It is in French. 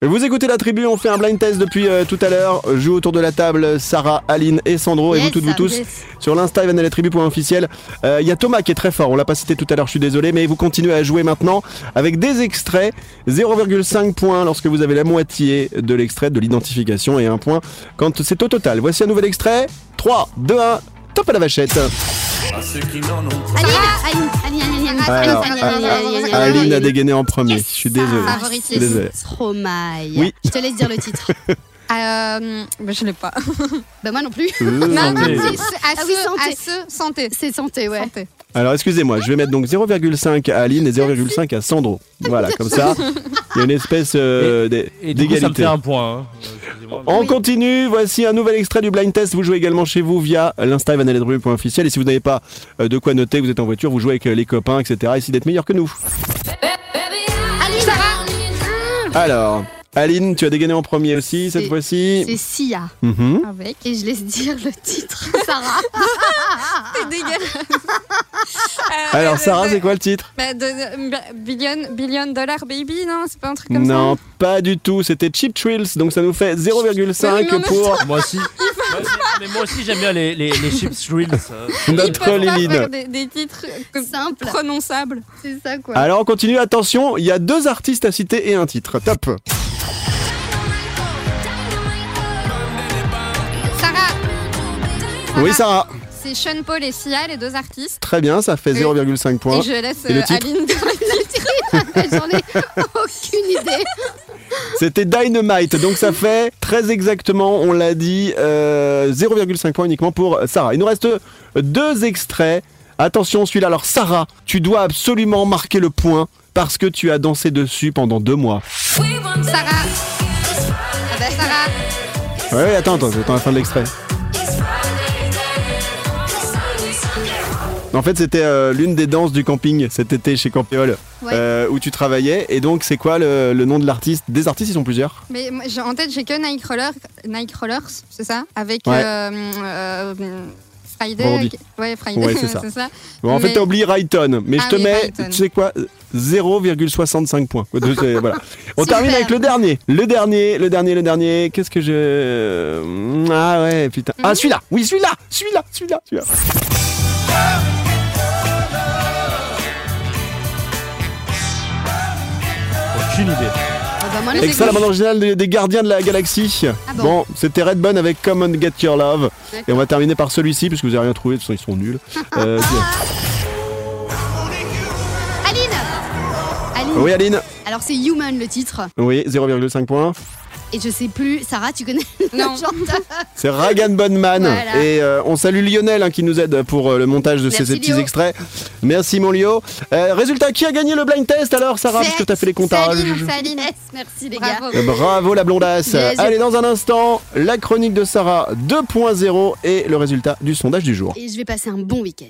Vous écoutez la tribu, on fait un blind test depuis tout à l'heure. Joue autour de la table Sarah, Aline et Sandro. Et vous toutes, vous tous, sur l'Insta @tribu.officiel. Il y a Thomas qui est très fort, on l'a pas cité tout à l'heure, je suis désolé. Mais vous continuez à jouer maintenant avec des extraits. 0,5 points lorsque vous avez la moitié de l'extrait de l'identification et 1 point quand c'est au total. Voici un nouvel extrait. 3, 2, 1, top à la vachette. Aline a dégainé en premier. Je suis désolé. Stromae. Oui. Je te laisse dire le titre. Je l'ai pas. Bah moi non plus. Santé. C'est santé, ouais. Santé. Alors excusez-moi, je vais mettre donc 0,5 à Aline et 0,5 à Sandro. Voilà, comme ça, il y a une espèce et du coup, ça me fait d'égalité. un point. Hein. On continue, voici un nouvel extrait du blind test. Vous jouez également chez vous via l'insta @tribu.officiel. Et si vous n'avez pas de quoi noter, vous êtes en voiture, vous jouez avec les copains, etc. Essayez d'être meilleur que nous. Alors, Aline, tu as dégainé en premier aussi cette fois-ci. C'est Sia. Mhm. Avec. Et je laisse dire le titre. Sarah. C'est dégueulasse. Alors Sarah, c'est quoi le titre? Billion Dollar Baby, non? C'est pas un truc comme ça? Non, pas du tout, c'était Cheap Thrills, donc ça nous fait 0,5 pour Moi aussi. Mais moi aussi, j'aime bien les Chips Thrills. notre Liline. Des titres Simple. prononçables. C'est ça quoi. Alors on continue, attention, il y a 2 artistes à citer et un titre. Top. Sarah. Oui Sarah. C'est Sean Paul et Sia, les 2 artistes. Très bien, ça fait 0,5 points. Et je laisse Et le titre Aline dire le titre. J'en ai aucune idée. C'était Dynamite, donc ça fait très exactement, on l'a dit, 0,5 points uniquement pour Sarah. Il nous reste 2 extraits. Attention celui-là, alors Sarah, tu dois absolument marquer le point parce que tu as dansé dessus pendant 2 mois. Sarah. Ah bah Sarah. Ouais, attends, la fin de l'extrait. En fait, c'était l'une des danses du camping cet été chez Campéole, où tu travaillais. Et donc, c'est quoi le nom de l'artiste? Des artistes, ils sont plusieurs. Mais moi, en tête, j'ai que Nightcrawlers, c'est ça? Avec Friday. Vendredi. Ouais, Friday, Ouais, c'est ça. c'est ça. Bon, en fait, t'as oublié Rayton. Mais je te mets, Rayton. tu sais quoi, 0,65 points. Voilà. On Super. termine avec le dernier. Le dernier. Qu'est-ce que je... Ah ouais, putain. Ah, celui-là. Oui, celui-là. Aucune idée. Moi, Extrait la bande originale des Gardiens de la Galaxie. Ah bon. Bon, c'était Redbone avec Come on Get Your Love. Et on va terminer par celui-ci, puisque vous n'avez rien trouvé, de toute façon ils sont nuls. Aline. Oui Aline. Alors c'est Human le titre. Oui, 0,5 points. Et je sais plus, Sarah, tu connais Non. le chanteur? C'est Ragan Bonman. Voilà. Et on salue Lionel qui nous aide pour le montage de ces Merci, petits Lio. extraits. Merci mon Lio. Résultat, qui a gagné le blind test alors Sarah, puisque tu as fait les comptages? Saline. Merci les Bravo. gars. Bravo la blondasse. Yes. Allez, dans un instant, la chronique de Sarah 2.0 et le résultat du sondage du jour. Et je vais passer un bon week-end.